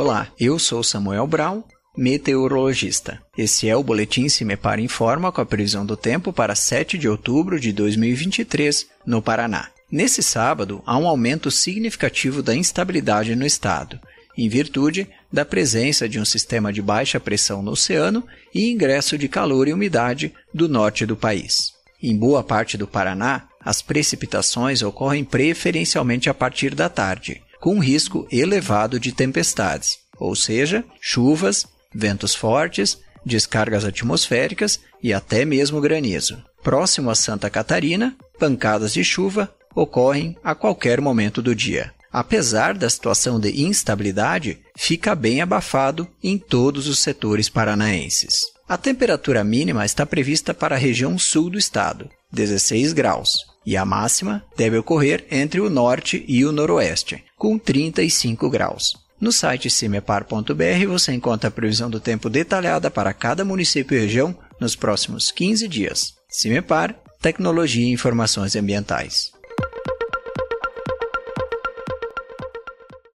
Olá, eu sou Samuel Brown, meteorologista. Esse é o Boletim CIMEPAR Informa com a previsão do tempo para 7 de outubro de 2023, no Paraná. Nesse sábado, há um aumento significativo da instabilidade no estado, em virtude da presença de um sistema de baixa pressão no oceano e ingresso de calor e umidade do norte do país. Em boa parte do Paraná, as precipitações ocorrem preferencialmente a partir da tarde, com risco elevado de tempestades, ou seja, chuvas, ventos fortes, descargas atmosféricas e até mesmo granizo. Próximo a Santa Catarina, pancadas de chuva ocorrem a qualquer momento do dia. Apesar da situação de instabilidade, fica bem abafado em todos os setores paranaenses. A temperatura mínima está prevista para a região sul do estado, 16 graus, e a máxima deve ocorrer entre o norte e o noroeste, com 35 graus. No site cimepar.br você encontra a previsão do tempo detalhada para cada município e região nos próximos 15 dias. CIMEPAR, Tecnologia e Informações Ambientais.